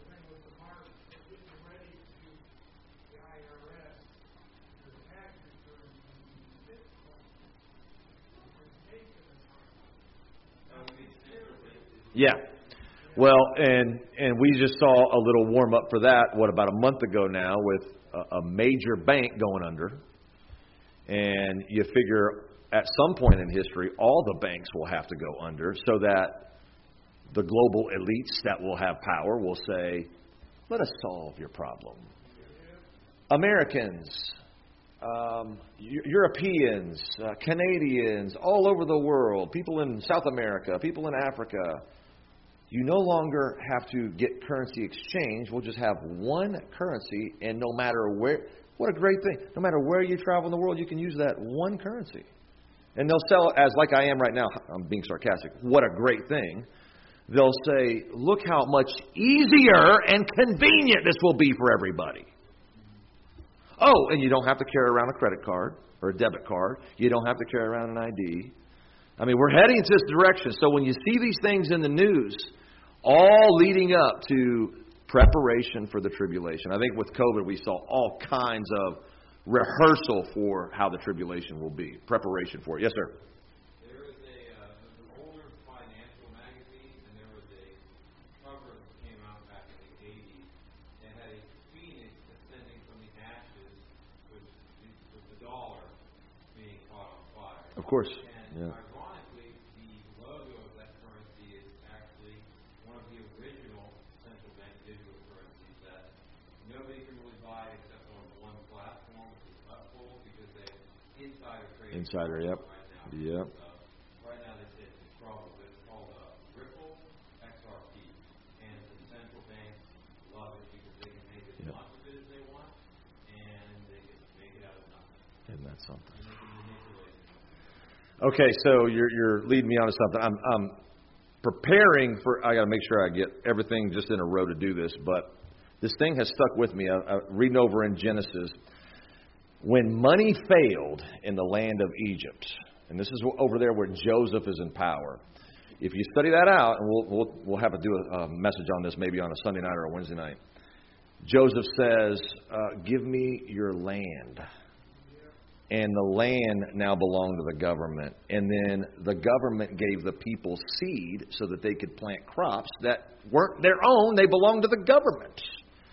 Yeah. Well, and and we just saw a little warm up for that, what, about a month ago now, with a, a major bank going under. And you figure at some point in history, all the banks will have to go under so that the global elites that will have power will say, let us solve your problem. Americans, um, Europeans, uh, Canadians, all over the world, people in South America, people in Africa, you no longer have to get currency exchange. We'll just have one currency, and no matter where... What a great thing. No matter where you travel in the world, you can use that one currency. And they'll sell it as, like I am right now, I'm being sarcastic, what a great thing. They'll say, look how much easier and convenient this will be for everybody. Oh, and you don't have to carry around a credit card or a debit card. You don't have to carry around an I D. I mean, we're heading in this direction. So when you see these things in the news, all leading up to preparation for the tribulation. I think with COVID, we saw all kinds of rehearsal for how the tribulation will be. Preparation for it. Yes, sir. There was a, uh, an older financial magazine, and there was a cover that came out back in the eighties that had a phoenix ascending from the ashes with, with the dollar being caught on fire. Of course. And yeah. ironically, the logo of that currency is actually one of the original central bank digital currencies that nobody can really buy except on one platform, which is Uphold, because they insider trading. Insider, yep. Right now. Yep. Uh, right now, they say it's in trouble, but it's called uh, Ripple X R P. And the central banks love it because they can make as yep. much of it as they want, and they can make it out of nothing. Isn't that something? And they can manipulate it. Okay, so you're you're leading me on to something. I'm I'm preparing for. I got to make sure I get everything just in a row to do this. But this thing has stuck with me. I, I'm reading over in Genesis, when money failed in the land of Egypt, and this is over there where Joseph is in power. If you study that out, and we'll we'll, we'll have to do a, a message on this maybe on a Sunday night or a Wednesday night. Joseph says, uh, "Give me your land." And the land now belonged to the government. And then the government gave the people seed so that they could plant crops that weren't their own. They belonged to the government.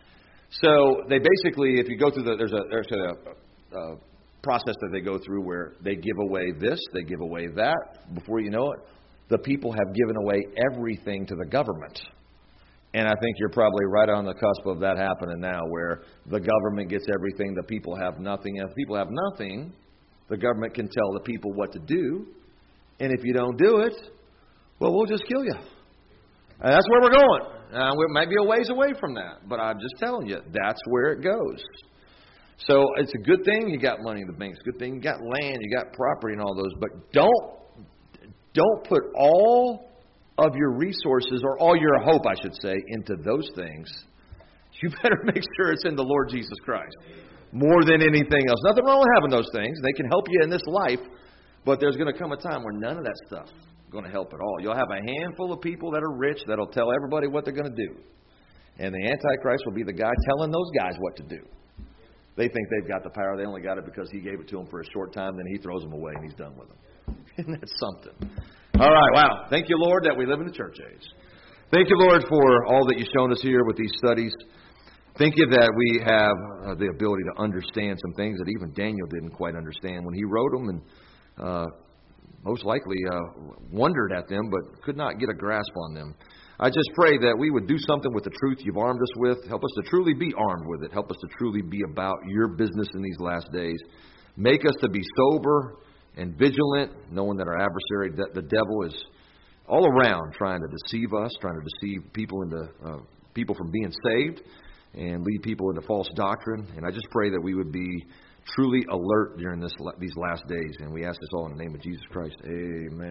So they basically, if you go through the, there's a, there's a, a process that they go through where they give away this, they give away that. Before you know it, the people have given away everything to the government. And I think you're probably right on the cusp of that happening now, where the government gets everything, the people have nothing. And if people have nothing, the government can tell the people what to do. And if you don't do it, well, we'll just kill you. And that's where we're going. Uh, we might be a ways away from that, but I'm just telling you, that's where it goes. So it's a good thing you got money in the bank. It's a good thing you got land, you got property and all those. But don't don't put all of your resources, or all your hope, I should say, into those things. You better make sure it's in the Lord Jesus Christ more than anything else. Nothing wrong with having those things. They can help you in this life, but there's going to come a time where none of that stuff is going to help at all. You'll have a handful of people that are rich that'll tell everybody what they're going to do. And the Antichrist will be the guy telling those guys what to do. They think they've got the power. They only got it because he gave it to them for a short time. Then he throws them away and he's done with them. Isn't that something? All right, wow. Thank you, Lord, that we live in the church age. Thank you, Lord, for all that you've shown us here with these studies. Thank you that we have uh, the ability to understand some things that even Daniel didn't quite understand when he wrote them, and uh, most likely uh, wondered at them but could not get a grasp on them. I just pray that we would do something with the truth you've armed us with. Help us to truly be armed with it. Help us to truly be about your business in these last days. Make us to be sober and vigilant, knowing that our adversary, that the devil, is all around trying to deceive us, trying to deceive people into uh, people from being saved and lead people into false doctrine. And I just pray that we would be truly alert during this these last days. And we ask this all in the name of Jesus Christ. Amen.